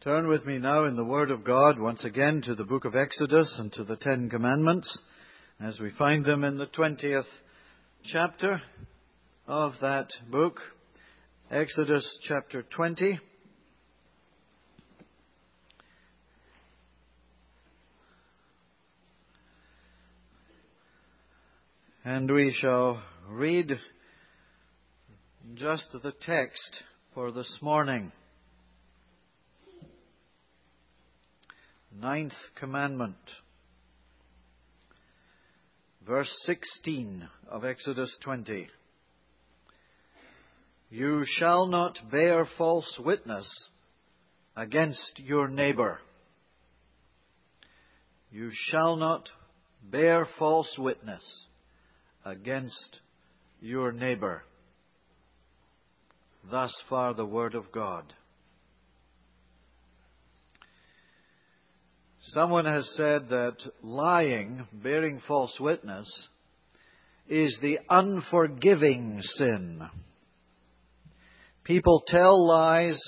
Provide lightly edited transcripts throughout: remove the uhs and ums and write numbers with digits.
Turn with me now in the Word of God once again to the book of Exodus and to the Ten Commandments as we find them in the 20th chapter of that book. Exodus chapter 20. And we shall read just the text for this morning. Ninth commandment, verse 16 of Exodus 20. You shall not bear false witness against your neighbor. You shall not bear false witness against your neighbor. Thus far the word of God. Someone has said that lying, bearing false witness, is the unforgiving sin. People tell lies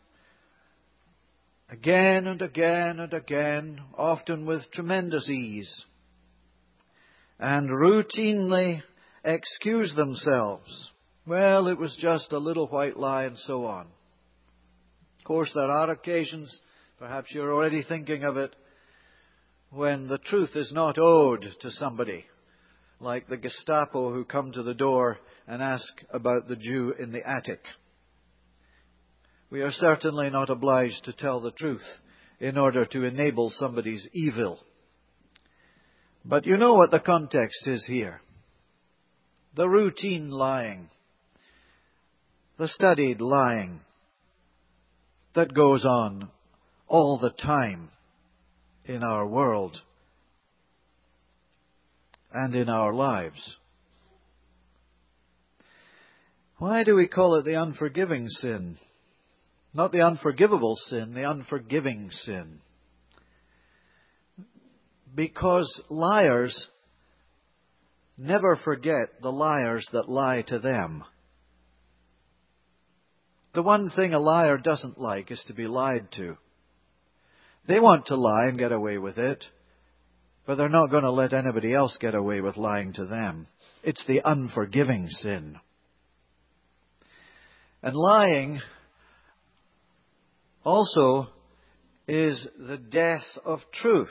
again and again and again, often with tremendous ease, and routinely excuse themselves. Well, it was just a little white lie and so on. Of course, there are occasions, perhaps you're already thinking of it, when the truth is not owed to somebody, like the Gestapo who come to the door and ask about the Jew in the attic. We are certainly not obliged to tell the truth in order to enable somebody's evil. But you know what the context is here. The routine lying, the studied lying that goes on all the time in our world and in our lives. Why do we call it the unforgiving sin? Not the unforgivable sin, the unforgiving sin. Because liars never forget the liars that lie to them. The one thing a liar doesn't like is to be lied to. They want to lie and get away with it, but they're not going to let anybody else get away with lying to them. It's the unforgiving sin. And lying also is the death of truth.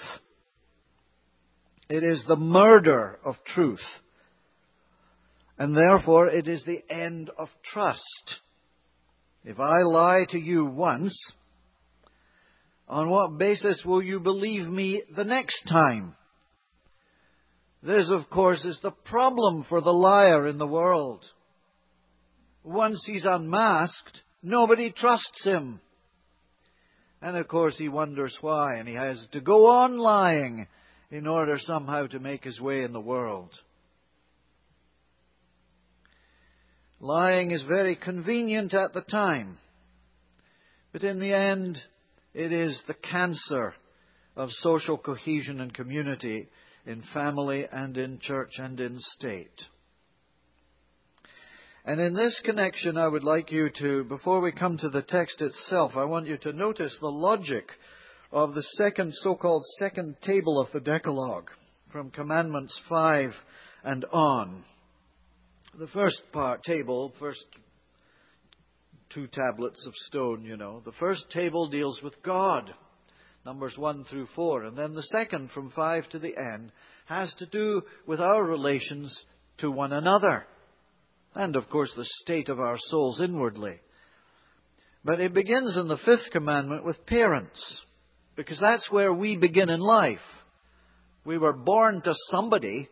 It is the murder of truth. And therefore it is the end of trust. If I lie to you once, on what basis will you believe me the next time? This, of course, is the problem for the liar in the world. Once he's unmasked, nobody trusts him. And of course he wonders why, and he has to go on lying in order somehow to make his way in the world. Lying is very convenient at the time, but in the end, it is the cancer of social cohesion and community in family and in church and in state. And in this connection, I would like you to, before we come to the text itself, I want you to notice the logic of the so-called second table of the Decalogue, from Commandments 5 and on. The first table, first two tablets of stone, the first table deals with God, Numbers 1 through 4. And then the second, from 5 to the end, has to do with our relations to one another. And, of course, the state of our souls inwardly. But it begins in the fifth commandment with parents, because that's where we begin in life. We were born to somebody.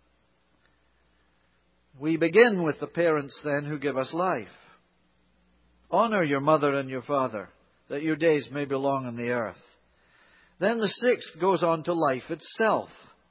We begin with the parents then who give us life. Honor your mother and your father, that your days may be long on the earth. Then the sixth goes on to life itself.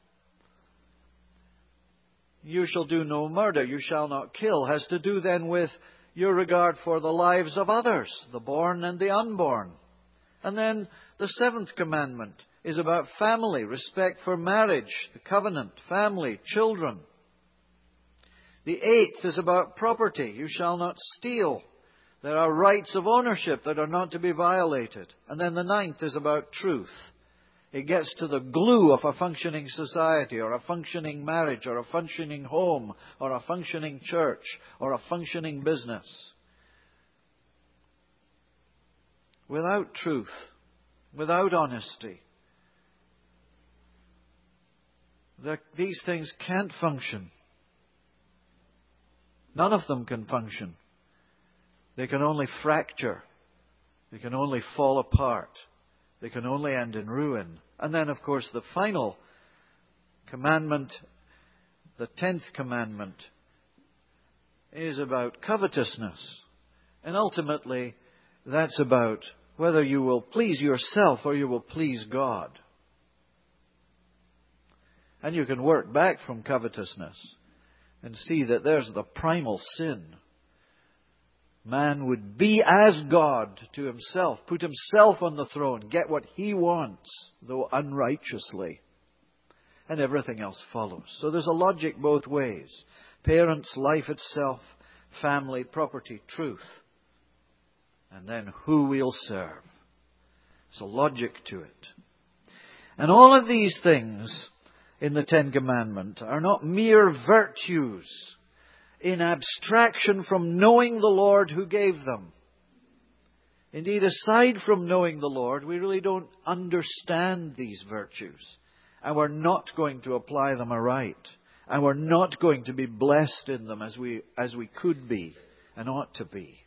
You shall do no murder, you shall not kill, has to do then with your regard for the lives of others, the born and the unborn. And then the seventh commandment is about family, respect for marriage, the covenant, family, children. The eighth is about property. You shall not steal. There are rights of ownership that are not to be violated. And then the 9th is about truth. It gets to the glue of a functioning society, or a functioning marriage, or a functioning home, or a functioning church, or a functioning business. Without truth, without honesty, these things can't function. None of them can function. They can only fracture. They can only fall apart. They can only end in ruin. And then, of course, the final commandment, the 10th commandment, is about covetousness. And ultimately, that's about whether you will please yourself or you will please God. And you can work back from covetousness and see that there's the primal sin. Man would be as God to himself, put himself on the throne, get what he wants, though unrighteously. And everything else follows. So there's a logic both ways. Parents, life itself, family, property, truth. And then who we'll serve. There's a logic to it. And all of these things in the Ten Commandments are not mere virtues in abstraction from knowing the Lord who gave them. Indeed, aside from knowing the Lord, we really don't understand these virtues. And we're not going to apply them aright. And we're not going to be blessed in them as we could be and ought to be.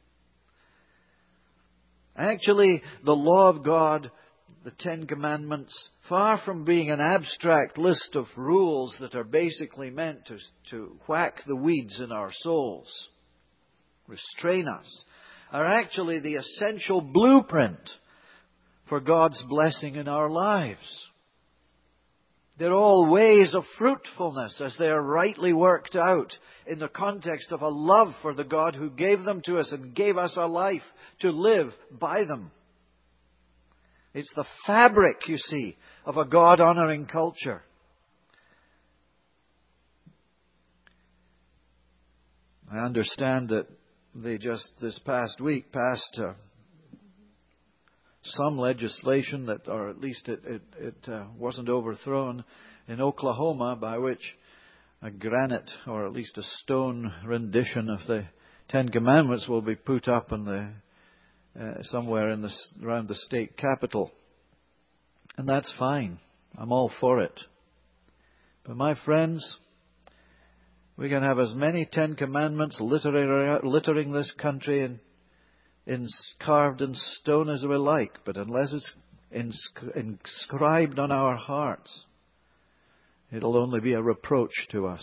Actually, the law of God, the Ten Commandments, far from being an abstract list of rules that are basically meant to whack the weeds in our souls, restrain us, are actually the essential blueprint for God's blessing in our lives. They're all ways of fruitfulness as they are rightly worked out in the context of a love for the God who gave them to us and gave us a life to live by them. It's the fabric, you see, of a God-honoring culture. I understand that they just this past week passed some legislation that, or at least it wasn't overthrown in Oklahoma, by which a granite or at least a stone rendition of the Ten Commandments will be put up in the somewhere in around the state capital. And that's fine. I'm all for it. But my friends, we can have as many Ten Commandments littering this country carved in stone as we like, but unless it's inscribed on our hearts, it'll only be a reproach to us.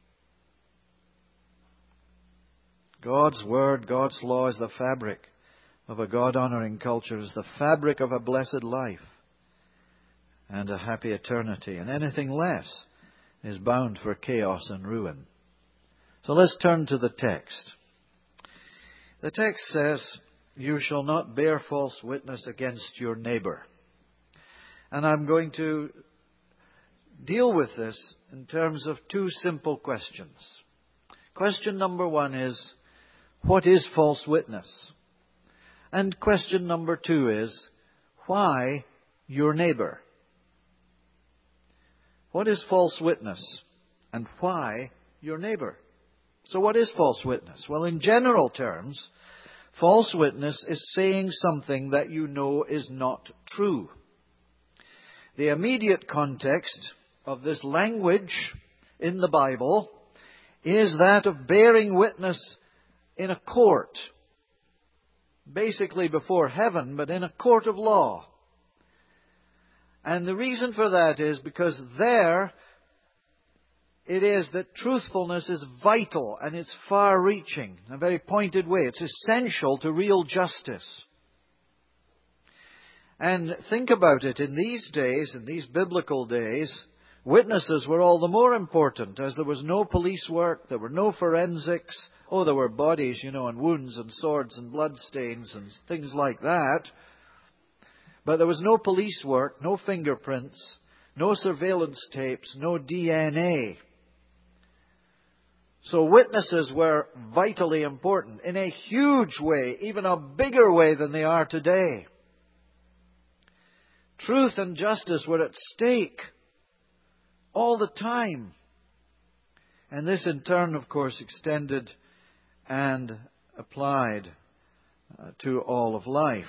God's Word, God's law is the fabric of a God-honoring culture, is the fabric of a blessed life and a happy eternity. And anything less is bound for chaos and ruin. So let's turn to the text. The text says, "You shall not bear false witness against your neighbor." And I'm going to deal with this in terms of two simple questions. Question number one is, what is false witness? And question number two is, why your neighbor? What is false witness? And why your neighbor? So what is false witness? Well, in general terms, false witness is saying something that you know is not true. The immediate context of this language in the Bible is that of bearing witness in a court. Basically before heaven, but in a court of law. And the reason for that is because there it is that truthfulness is vital and it's far-reaching in a very pointed way. It's essential to real justice. And think about it, in these days, in these biblical days, witnesses were all the more important as there was no police work, there were no forensics. Oh, there were bodies, and wounds and swords and bloodstains and things like that. But there was no police work, no fingerprints, no surveillance tapes, no DNA. So witnesses were vitally important in a huge way, even a bigger way than they are today. Truth and justice were at stake all the time. And this in turn, of course, extended and applied to all of life.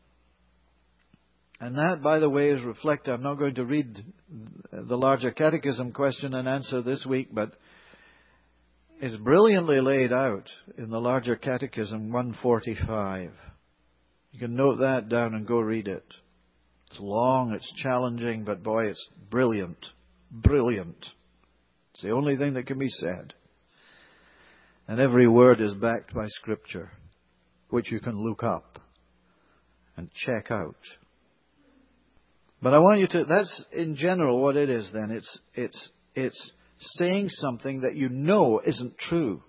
And that, by the way, is reflected. I'm not going to read the larger catechism question and answer this week, but it's brilliantly laid out in the larger catechism 145. You can note that down and go read it. It's long, it's challenging, but boy, it's brilliant. Brilliant. It's the only thing that can be said. And every word is backed by Scripture, which you can look up and check out. But I want you to, that's in general what it is then. It's saying something that you know isn't true.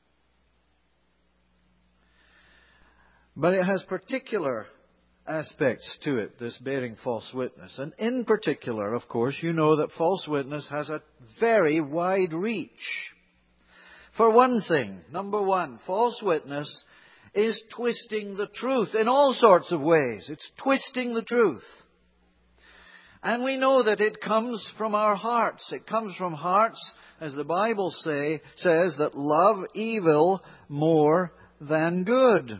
But it has particular aspects to it, this bearing false witness. And in particular, of course, you know that false witness has a very wide reach. For one thing, number one, false witness is twisting the truth in all sorts of ways. It's twisting the truth. And we know that it comes from our hearts. It comes from hearts, as the Bible says, that love evil more than good.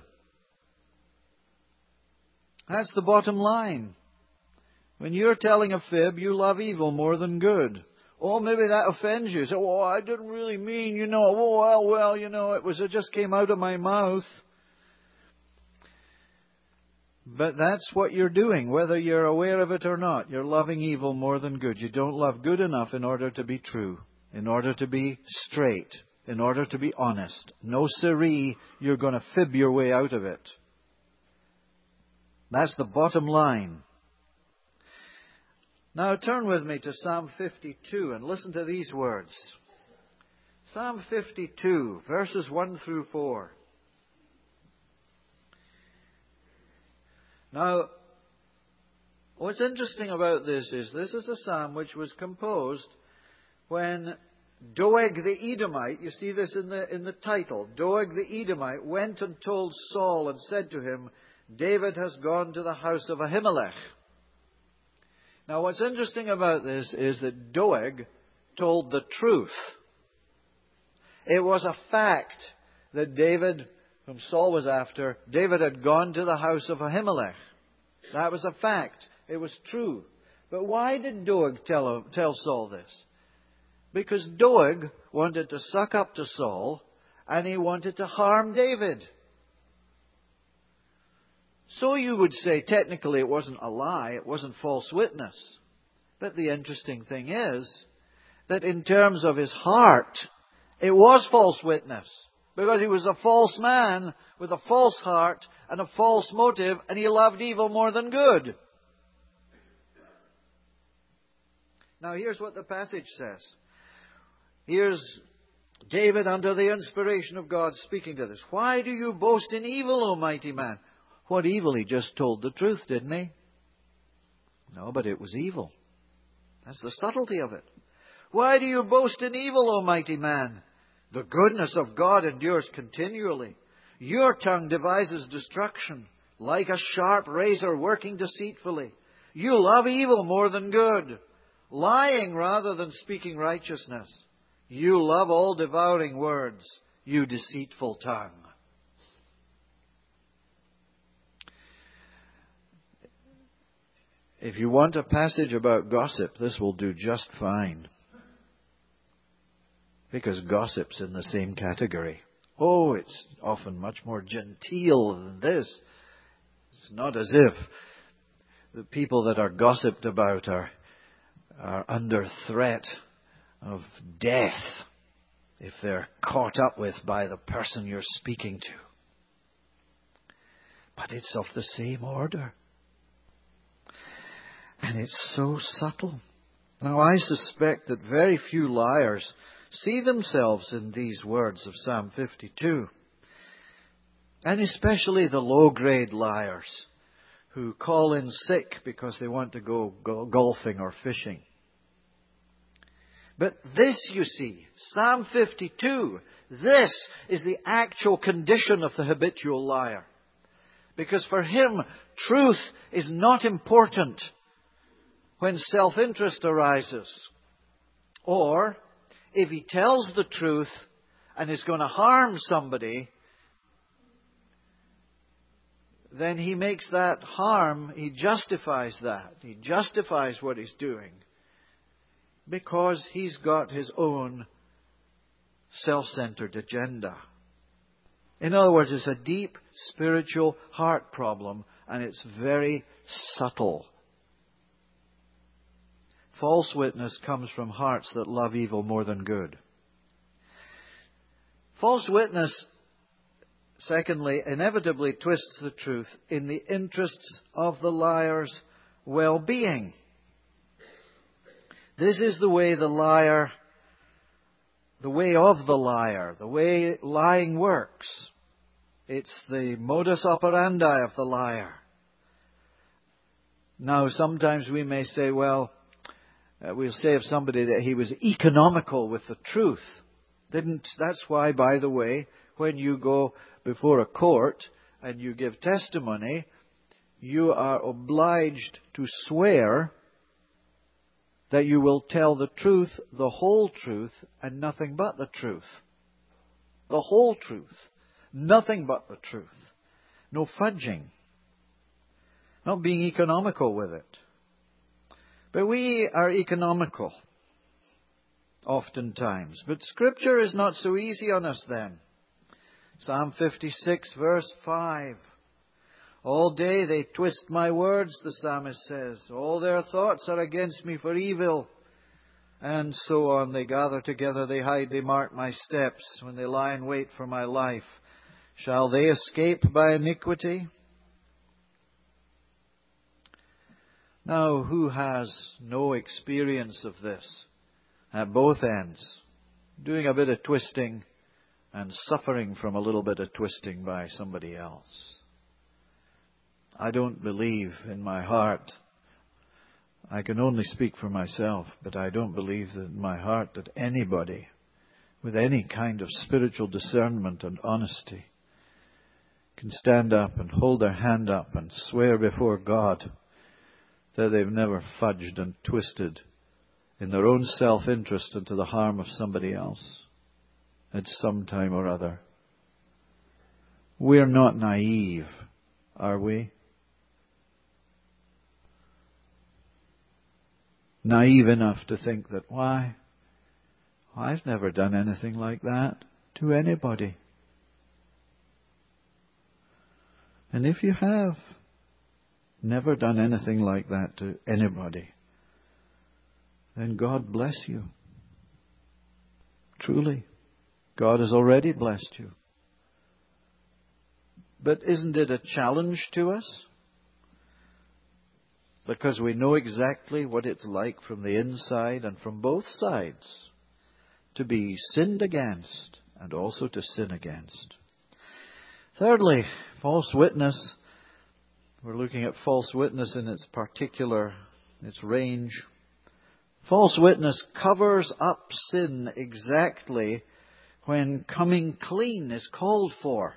That's the bottom line. When you're telling a fib, you love evil more than good. Oh, maybe that offends you. So, oh, I didn't really mean, it just came out of my mouth. But that's what you're doing, whether you're aware of it or not. You're loving evil more than good. You don't love good enough in order to be true, in order to be straight, in order to be honest. No siree, you're going to fib your way out of it. That's the bottom line. Now turn with me to Psalm 52 and listen to these words. Psalm 52, verses 1 through 4. Now, what's interesting about this is a psalm which was composed when Doeg the Edomite, you see this in the title, Doeg the Edomite went and told Saul and said to him, David has gone to the house of Ahimelech. Now, what's interesting about this is that Doeg told the truth. It was a fact that David, whom Saul was after, David had gone to the house of Ahimelech. That was a fact. It was true. But why did Doeg tell Saul this? Because Doeg wanted to suck up to Saul and he wanted to harm David. So you would say technically it wasn't a lie, it wasn't false witness. But the interesting thing is that in terms of his heart, it was false witness. Because he was a false man with a false heart and a false motive, and he loved evil more than good. Now here's what the passage says. Here's David under the inspiration of God speaking to this. Why do you boast in evil, O mighty man? What evil? He just told the truth, didn't he? No, but it was evil. That's the subtlety of it. Why do you boast in evil, O mighty man? The goodness of God endures continually. Your tongue devises destruction, like a sharp razor working deceitfully. You love evil more than good, lying rather than speaking righteousness. You love all devouring words, you deceitful tongue. If you want a passage about gossip, this will do just fine. Because gossip's in the same category. Oh, it's often much more genteel than this. It's not as if the people that are gossiped about are under threat of death if they're caught up with by the person you're speaking to. But it's of the same order. And it's so subtle. Now, I suspect that very few liars see themselves in these words of Psalm 52. And especially the low-grade liars who call in sick because they want to go golfing or fishing. But this, you see, Psalm 52, this is the actual condition of the habitual liar. Because for him, truth is not important when self-interest arises. Or, if he tells the truth and is going to harm somebody, then he makes that harm, he justifies that. He justifies what he's doing because he's got his own self-centered agenda. In other words, it's a deep spiritual heart problem, and it's very subtle. False witness comes from hearts that love evil more than good. False witness, secondly, inevitably twists the truth in the interests of the liar's well-being. This is the way the liar, the way of the liar, the way lying works. It's the modus operandi of the liar. Now, sometimes we may say, well, we'll say of somebody that he was economical with the truth. That's why, by the way, when you go before a court and you give testimony, you are obliged to swear that you will tell the truth, the whole truth, and nothing but the truth. The whole truth. Nothing but the truth. No fudging. Not being economical with it. But we are economical, oftentimes. But Scripture is not so easy on us then. Psalm 56, verse 5. All day they twist my words, the psalmist says. All their thoughts are against me for evil. And so on. They gather together, they hide, they mark my steps. When they lie in wait for my life, shall they escape by iniquity? Now, who has no experience of this at both ends? Doing a bit of twisting and suffering from a little bit of twisting by somebody else. I don't believe in my heart. I can only speak for myself, but I don't believe that in my heart that anybody with any kind of spiritual discernment and honesty can stand up and hold their hand up and swear before God that they've never fudged and twisted in their own self-interest and to the harm of somebody else at some time or other. We're not naive, are we? Naive enough to think that, why? I've never done anything like that to anybody. And if you have never done anything like that to anybody, then God bless you. Truly, God has already blessed you. But isn't it a challenge to us? Because we know exactly what it's like from the inside and from both sides to be sinned against and also to sin against. Thirdly, false witness. We're looking at false witness in its range. False witness covers up sin exactly when coming clean is called for.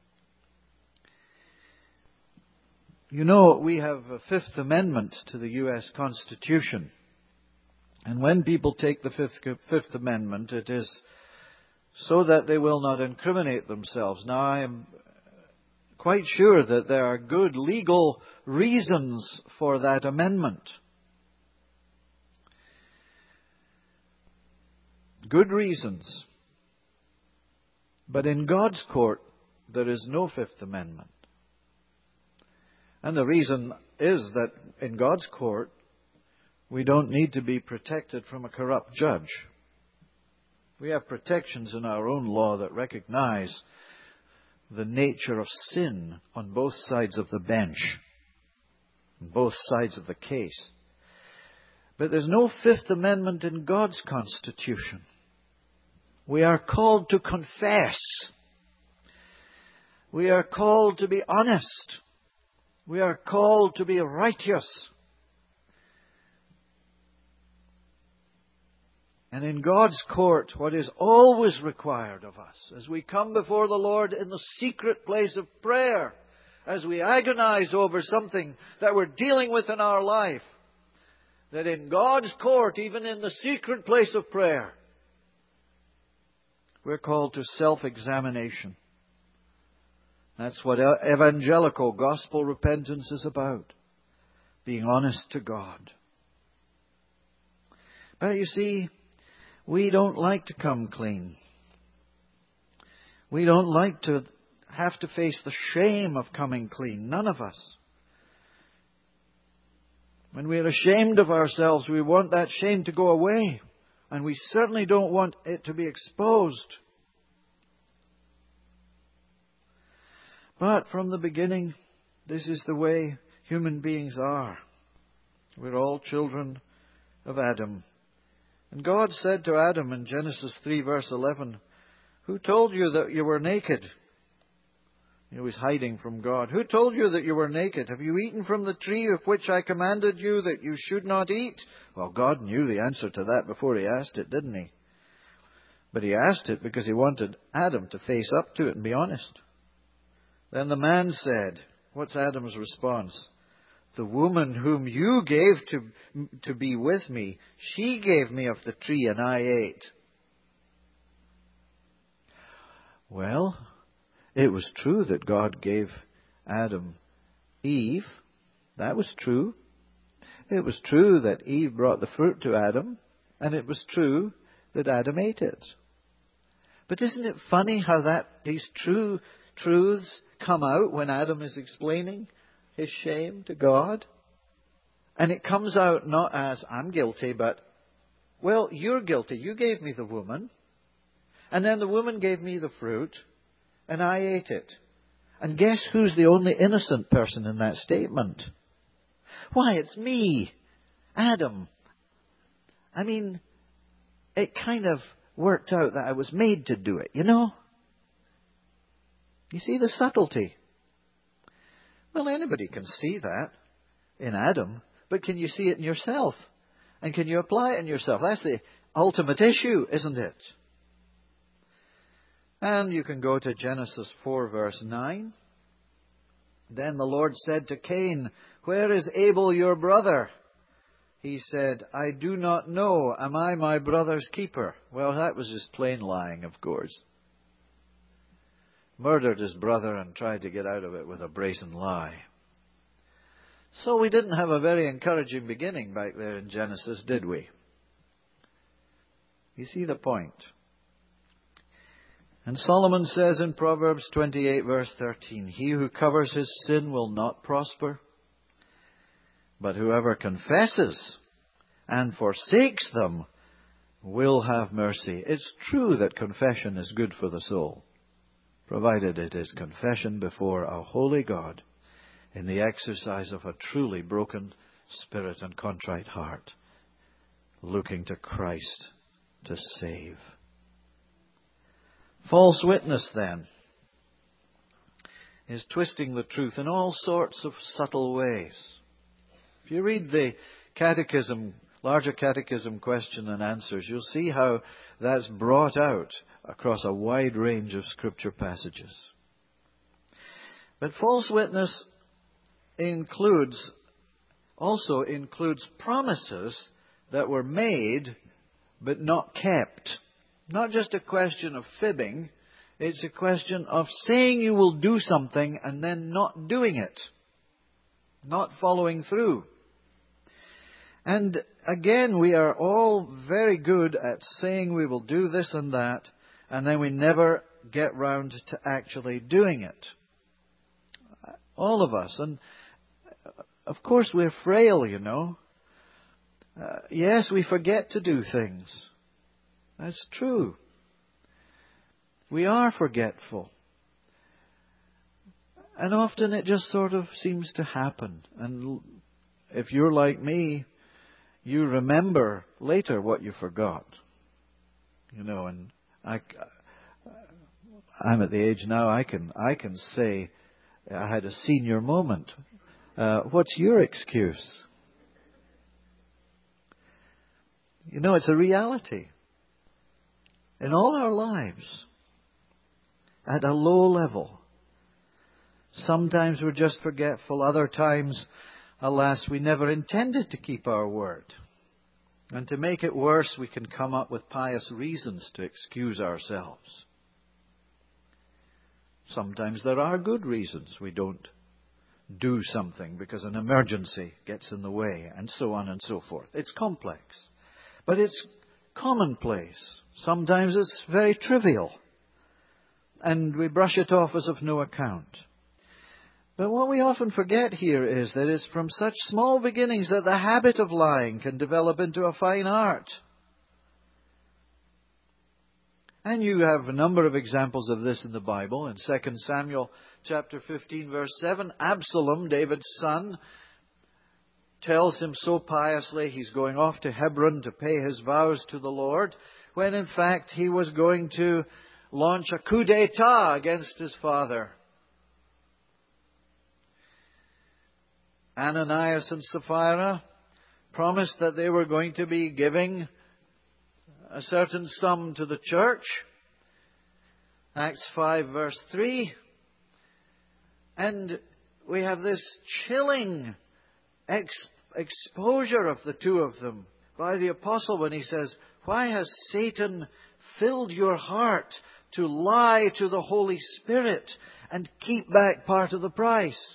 You know, we have a Fifth Amendment to the U.S. Constitution. And when people take the Fifth Amendment, it is so that they will not incriminate themselves. Now, I am quite sure that there are good legal reasons for that amendment. Good reasons. But in God's court, there is no Fifth Amendment. And the reason is that in God's court, we don't need to be protected from a corrupt judge. We have protections in our own law that recognize the nature of sin on both sides of the bench, on both sides of the case. But there's no Fifth Amendment in God's Constitution. We are called to confess. We are called to be honest. We are called to be righteous. And in God's court, what is always required of us, as we come before the Lord in the secret place of prayer, as we agonize over something that we're dealing with in our life, that in God's court, even in the secret place of prayer, we're called to self-examination. That's what evangelical gospel repentance is about. Being honest to God. But you see, we don't like to come clean. We don't like to have to face the shame of coming clean. None of us. When we're ashamed of ourselves, we want that shame to go away. And we certainly don't want it to be exposed. But from the beginning, this is the way human beings are. We're all children of Adam. And God said to Adam in Genesis 3 verse 11, "Who told you that you were naked?" He was hiding from God. "Who told you that you were naked? Have you eaten from the tree of which I commanded you that you should not eat?" Well, God knew the answer to that before He asked it, didn't He? But He asked it because He wanted Adam to face up to it and be honest. Then the man said, what's Adam's response? "The woman whom you gave to be with me, she gave me of the tree and I ate." Well, it was true that God gave Adam Eve. That was true. It was true that Eve brought the fruit to Adam. And it was true that Adam ate it. But isn't it funny how these truths come out when Adam is explaining his shame to God? And it comes out not as, "I'm guilty," but, "Well, you're guilty. You gave me the woman. And then the woman gave me the fruit. And I ate it." And guess who's the only innocent person in that statement? Why, it's me, Adam. I mean, it kind of worked out that I was made to do it, you know? You see the subtlety? Well, anybody can see that in Adam, but can you see it in yourself? And can you apply it in yourself? That's the ultimate issue, isn't it? And you can go to Genesis 4 verse 9. "Then the Lord said to Cain, 'Where is Abel your brother?' He said, 'I do not know. Am I my brother's keeper?'" Well, that was just plain lying, of course. Murdered his brother and tried to get out of it with a brazen lie. So we didn't have a very encouraging beginning back there in Genesis, did we? You see the point. And Solomon says in Proverbs 28 verse 13, "He who covers his sin will not prosper, but whoever confesses and forsakes them will have mercy." It's true that confession is good for the soul, provided it is confession before a holy God in the exercise of a truly broken spirit and contrite heart, looking to Christ to save. False witness, then, is twisting the truth in all sorts of subtle ways. If you read the catechism, larger catechism question and answers, you'll see how that's brought out across a wide range of scripture passages. But false witness also includes promises that were made but not kept. Not just a question of fibbing, it's a question of saying you will do something and then not doing it. Not following through. And again, we are all very good at saying we will do this and that, and then we never get round to actually doing it. All of us. And of course we're frail, you know. Yes, we forget to do things. That's true. We are forgetful. And often it just sort of seems to happen. And if you're like me, you remember later what you forgot. You know, and I'm at the age now I can say I had a senior moment. What's your excuse? You know, it's a reality. in all our lives at a low level. Sometimes we're just forgetful. Other times, alas, we never intended to keep our word. And to make it worse, we can come up with pious reasons to excuse ourselves. Sometimes there are good reasons we don't do something because an emergency gets in the way, and so on and so forth. It's complex, but it's commonplace. Sometimes it's very trivial, and we brush it off as of no account. But what we often forget here is that it's from such small beginnings that the habit of lying can develop into a fine art. And you have a number of examples of this in the Bible. In 2 Samuel chapter 15, verse 7, Absalom, David's son, tells him so piously he's going off to Hebron to pay his vows to the Lord, when in fact he was going to launch a coup d'etat against his father. Ananias and Sapphira promised that they were going to be giving a certain sum to the church. Acts 5 verse 3. And we have this chilling exposure of the two of them by the apostle when he says, "Why has Satan filled your heart to lie to the Holy Spirit and keep back part of the price?"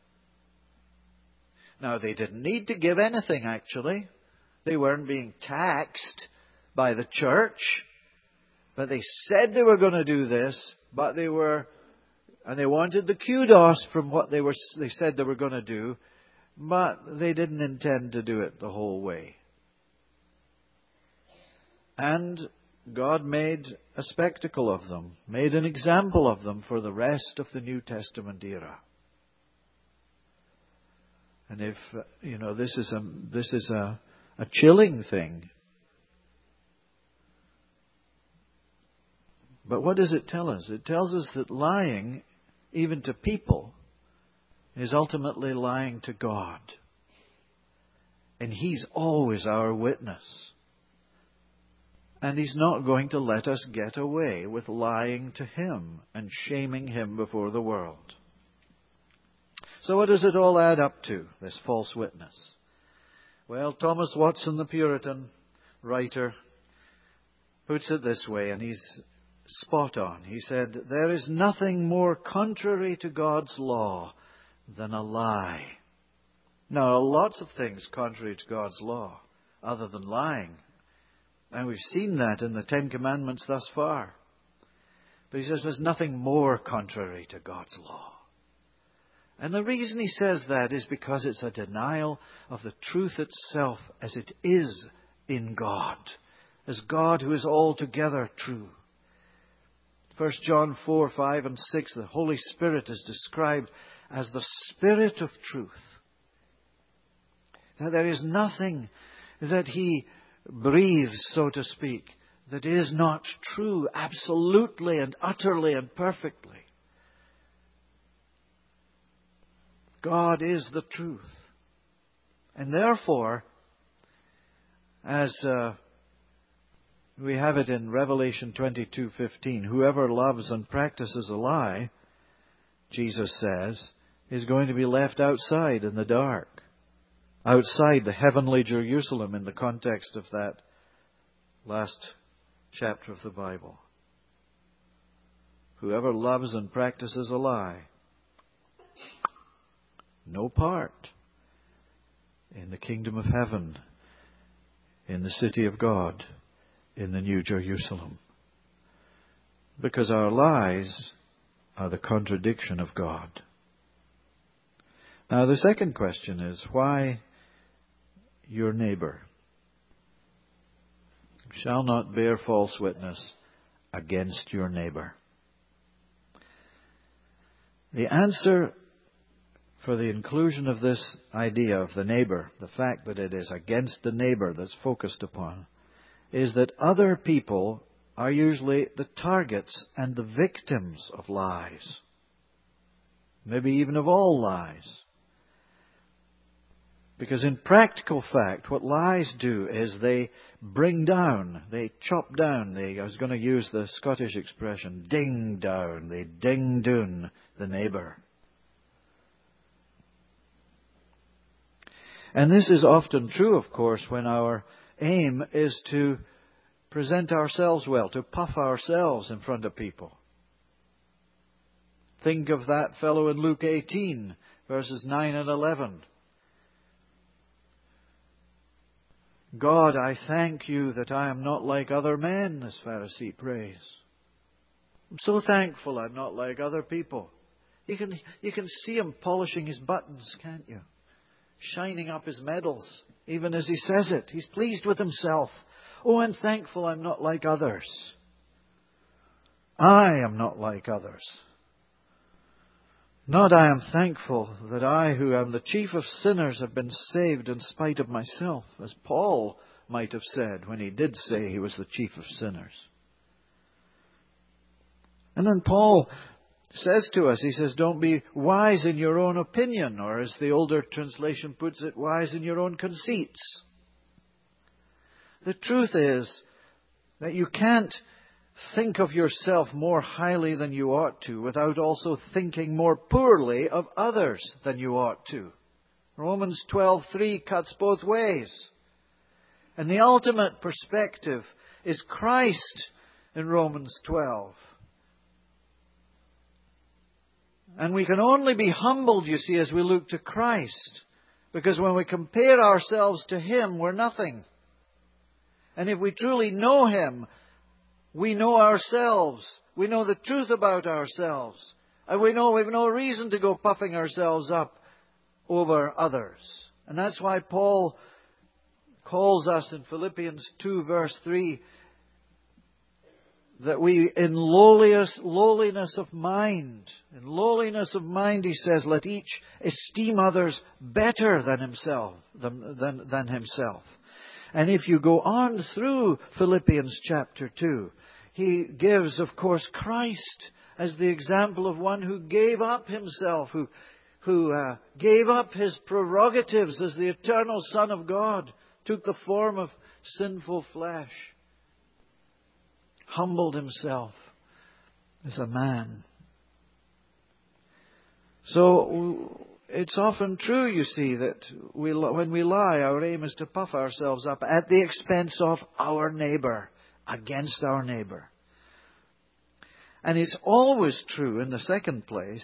Now, they didn't need to give anything, actually. They weren't being taxed by the church. But they said they were going to do this, but they wanted the kudos from what they said they were going to do, but they didn't intend to do it the whole way. And God made a spectacle of them, made an example of them for the rest of the New Testament era. And if, this is a chilling thing. But what does it tell us? It tells us that lying, even to people, is ultimately lying to God. And He's always our witness. And He's not going to let us get away with lying to Him and shaming Him before the world. So what does it all add up to, this false witness? Well, Thomas Watson, the Puritan writer, puts it this way, and he's spot on. He said, "There is nothing more contrary to God's law than a lie." Now, lots of things contrary to God's law, other than lying. And we've seen that in the Ten Commandments thus far. But he says there's nothing more contrary to God's law. And the reason he says that is because it's a denial of the truth itself as it is in God, as God who is altogether true. 1 John 4, 5 and 6, the Holy Spirit is described as the Spirit of truth. Now, there is nothing that He breathes, so to speak, that is not true absolutely and utterly and perfectly. God is the truth. And therefore, as we have it in Revelation 22:15, whoever loves and practices a lie, Jesus says, is going to be left outside in the dark. Outside the heavenly Jerusalem in the context of that last chapter of the Bible. Whoever loves and practices a lie, no part in the kingdom of heaven, in the city of God, in the New Jerusalem. Because our lies are the contradiction of God. Now, the second question is, why your neighbor? You shall not bear false witness against your neighbor. The answer for the inclusion of this idea of the neighbor, the fact that it is against the neighbor that's focused upon, is that other people are usually the targets and the victims of lies. Maybe even of all lies. Because in practical fact, what lies do is they bring down, they chop down, I was going to use the Scottish expression, ding down, they ding doon the neighbour. And this is often true, of course, when our aim is to present ourselves well, to puff ourselves in front of people. Think of that fellow in Luke 18, verses 9 and 11. God, I thank you that I am not like other men, this Pharisee prays. I'm so thankful I'm not like other people. You can see him polishing his buttons, can't you? Shining up his medals, even as he says it. He's pleased with himself. Oh, I'm thankful I'm not like others. I am not like others. Not I am thankful that I, who am the chief of sinners, have been saved in spite of myself, as Paul might have said when he did say he was the chief of sinners. And then Paul says to us, he says, don't be wise in your own opinion, or as the older translation puts it, wise in your own conceits. The truth is that you can't think of yourself more highly than you ought to without also thinking more poorly of others than you ought to. Romans 12:3 cuts both ways. And the ultimate perspective is Christ in Romans 12. And we can only be humbled, you see, as we look to Christ. Because when we compare ourselves to Him, we're nothing. And if we truly know Him, we know ourselves. We know the truth about ourselves. And we know we've no reason to go puffing ourselves up over others. And that's why Paul calls us in Philippians 2 verse 3 that we in lowliness of mind, he says, let each esteem others better than himself. And if you go on through Philippians chapter 2, he gives, of course, Christ as the example of one who gave up himself, who gave up his prerogatives as the eternal Son of God, took the form of sinful flesh, humbled himself as a man. So it's often true, you see, that when we lie, our aim is to puff ourselves up at the expense of our neighbour, against our neighbour. And it's always true, in the second place,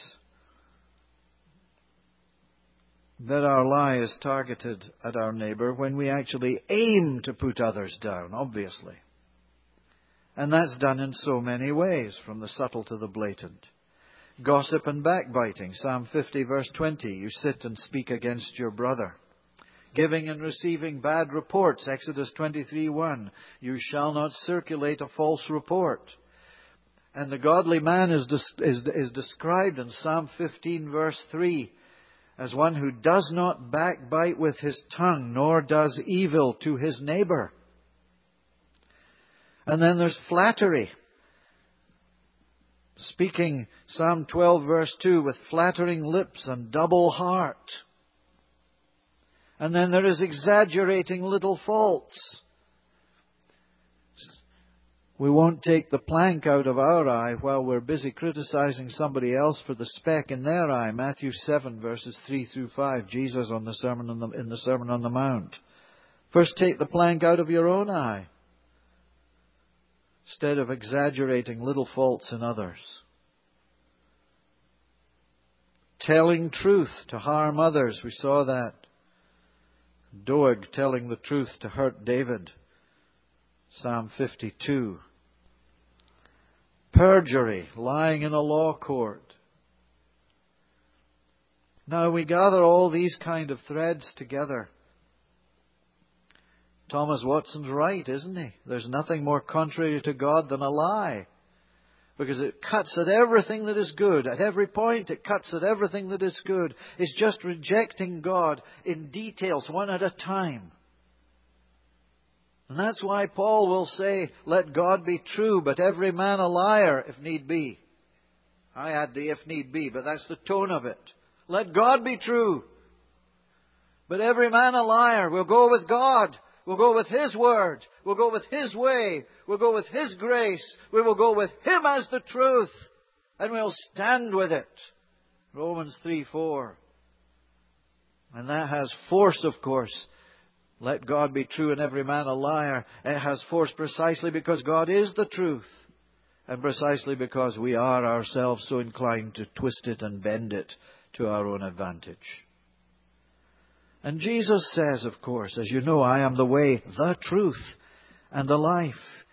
that our lie is targeted at our neighbour when we actually aim to put others down, obviously. And that's done in so many ways, from the subtle to the blatant. Gossip and backbiting, Psalm 50 verse 20, you sit and speak against your brother. Giving and receiving bad reports, Exodus 23:1, you shall not circulate a false report. And the godly man is described in Psalm 15 verse 3 as one who does not backbite with his tongue, nor does evil to his neighbour. And then there's flattery. Speaking, Psalm 12 verse 2, with flattering lips and double heart. And then there is exaggerating little faults. We won't take the plank out of our eye while we're busy criticizing somebody else for the speck in their eye. Matthew 7 verses 3 through 5, Jesus in the Sermon on the Mount. First take the plank out of your own eye, instead of exaggerating little faults in others. Telling truth to harm others. We saw that. Doeg telling the truth to hurt David. Psalm 52. Perjury, lying in a law court. Now we gather all these kind of threads together. Thomas Watson's right, isn't he? There's nothing more contrary to God than a lie. Because it cuts at everything that is good. At every point it cuts at everything that is good. It's just rejecting God in details, one at a time. And that's why Paul will say, let God be true, but every man a liar, if need be. I add the if need be, but that's the tone of it. Let God be true, But every man a liar. We'll go with God. We'll go with His Word. We'll go with His way. We'll go with His grace. We will go with Him as the truth. And we'll stand with it. Romans 3:4. And that has force, of course. Let God be true and every man a liar. It has force precisely because God is the truth. And precisely because we are ourselves so inclined to twist it and bend it to our own advantage. And Jesus says, of course, as you know, I am the way, the truth, and the life.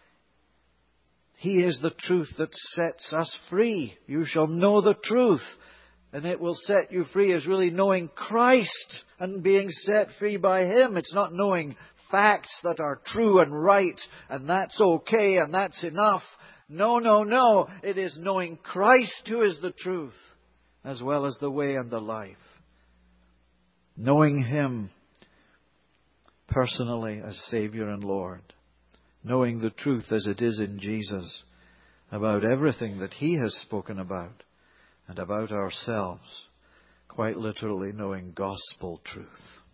He is the truth that sets us free. You shall know the truth, and it will set you free, is really knowing Christ and being set free by Him. It's not knowing facts that are true and right, and that's okay, and that's enough. No, no, no. It is knowing Christ who is the truth, as well as the way and the life. Knowing Him personally as Savior and Lord. Knowing the truth as it is in Jesus about everything that He has spoken about and about ourselves. Quite literally knowing gospel truth.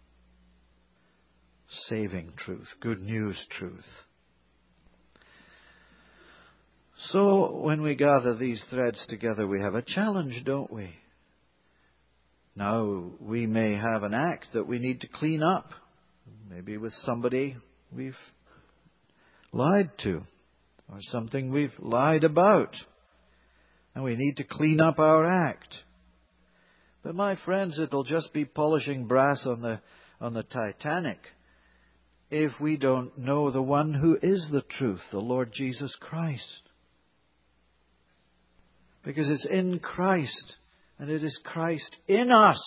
Saving truth. Good news truth. So when we gather these threads together, we have a challenge, don't we? Now, we may have an act that we need to clean up. Maybe with somebody we've lied to, or something we've lied about. And we need to clean up our act. But my friends, it'll just be polishing brass on the Titanic if we don't know the one who is the truth, the Lord Jesus Christ. Because it's in Christ, and it is Christ in us.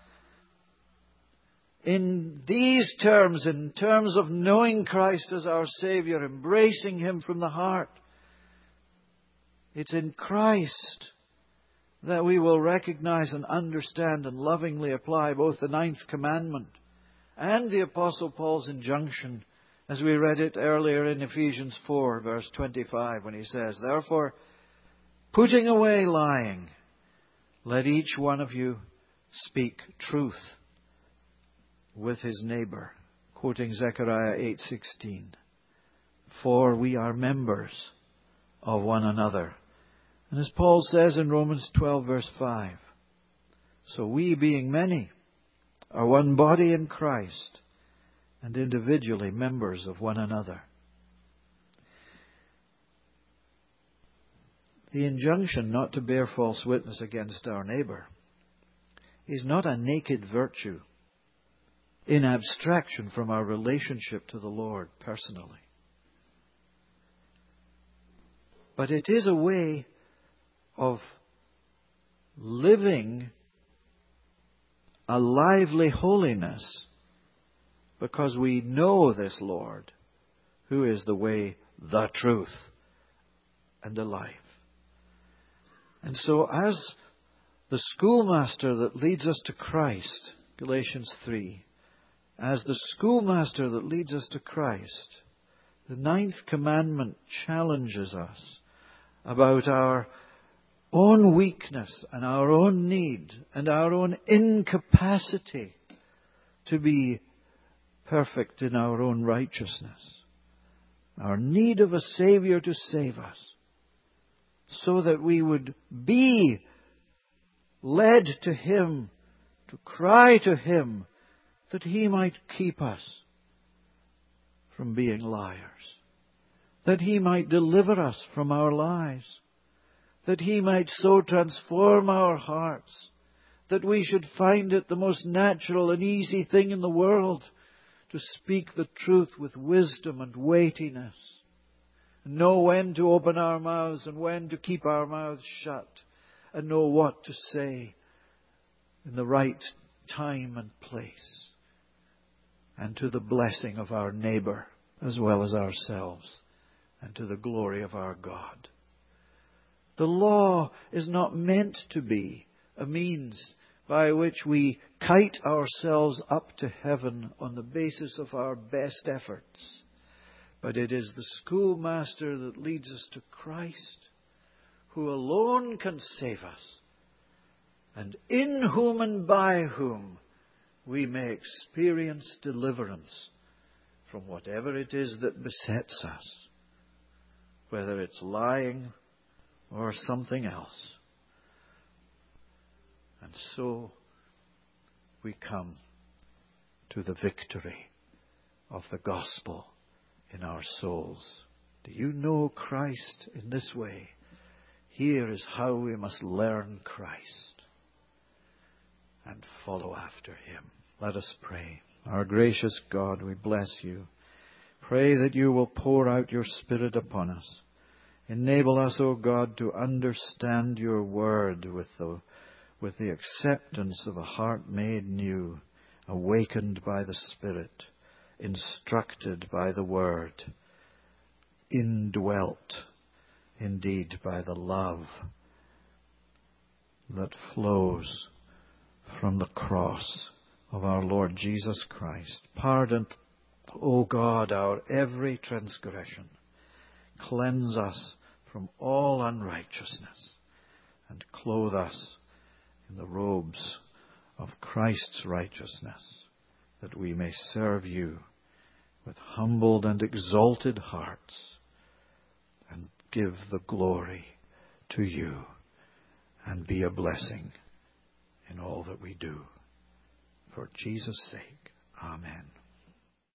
In these terms, in terms of knowing Christ as our Savior, embracing Him from the heart, it's in Christ that we will recognize and understand and lovingly apply both the 9th commandment and the Apostle Paul's injunction, as we read it earlier in Ephesians 4, verse 25, when he says, therefore, putting away lying, let each one of you speak truth with his neighbor. Quoting Zechariah 8:16. For we are members of one another. And as Paul says in Romans 12, verse 5, so we, being many, are one body in Christ, and individually members of one another. The injunction not to bear false witness against our neighbor is not a naked virtue in abstraction from our relationship to the Lord personally. But it is a way of living a lively holiness because we know this Lord who is the way, the truth, and the life. And so as the schoolmaster that leads us to Christ, Galatians 3, as the schoolmaster that leads us to Christ, the 9th commandment challenges us about our own weakness and our own need and our own incapacity to be perfect in our own righteousness. Our need of a Savior to save us, so that we would be led to Him, to cry to Him, that He might keep us from being liars, that He might deliver us from our lies, that He might so transform our hearts that we should find it the most natural and easy thing in the world to speak the truth with wisdom and weightiness, know when to open our mouths and when to keep our mouths shut, and know what to say in the right time and place, and to the blessing of our neighbor as well as ourselves, and to the glory of our God. The law is not meant to be a means by which we kite ourselves up to heaven on the basis of our best efforts. But it is the schoolmaster that leads us to Christ, who alone can save us, and in whom and by whom we may experience deliverance from whatever it is that besets us, whether it's lying or something else. And so we come to the victory of the gospel in our souls. Do you know Christ in this way? Here is how we must learn Christ and follow after him. Let us pray. Our gracious God, we bless you. Pray that you will pour out your Spirit upon us. Enable us, O God, to understand your word with the acceptance of a heart made new, awakened by the Spirit, instructed by the word, indwelt indeed by the love that flows from the cross of our Lord Jesus Christ. Pardon, O God, our every transgression. Cleanse us from all unrighteousness and clothe us in the robes of Christ's righteousness, that we may serve you with humbled and exalted hearts and give the glory to you and be a blessing in all that we do. For Jesus' sake, amen.